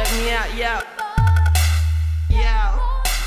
check me out, yeah. Yeah.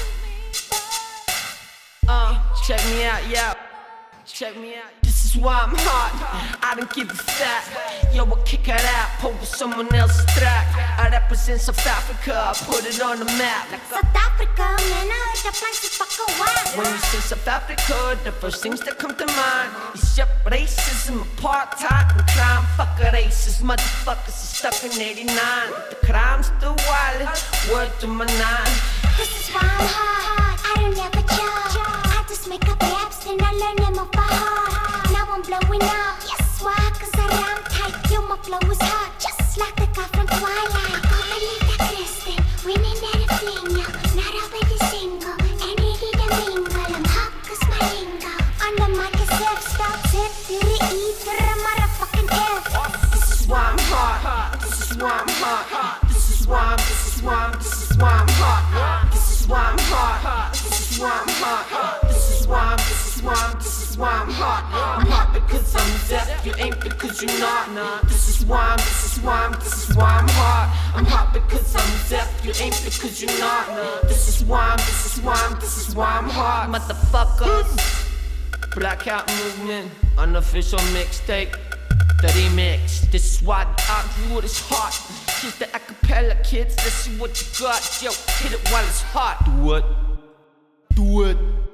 Check me out, yeah. Check me out. This is why I'm hot. I don't give a fuck. Yo, I kick it out, pull with someone else's track. I represent South Africa, I put it on the map. South Africa, man, I heard the place is fucking wild. When you say South Africa, the first things that come to mind is yep, racism, apartheid, and crime. Fuck a racist, motherfuckers are stuck in 89. The crime's still wild, word to my nine. This is why I'm hot. I don't ever judge. I just make up raps, then I learn them off by heart. Now I'm blowing up. Yes, why? Cause I rhyme tight. Yo, my flow is hot, just like the guy from Twilight. Comelita Kristen, winning at a fling, yo. Not already single, ain't ready to mingle. I'm hot cause my lingo. On the mic is F-stop, Z to the E to the motherfucking F. This is why I'm hot. This is why I'm hot. This is why I'm hot. This is why I'm hot. This is why I'm hot. This is why I'm hot. I'm hot because I'm deaf. You ain't because you're not. This is why I'm hot. I'm hot because I'm deaf. You ain't because you're not. This is why I'm hot. Motherfuckers. Blackout Movement, unofficial mixtape. The remix. This is why the outwood is hot. Here's the acapella kids. Let's see what you got. Yo, hit it while it's hot. Do it.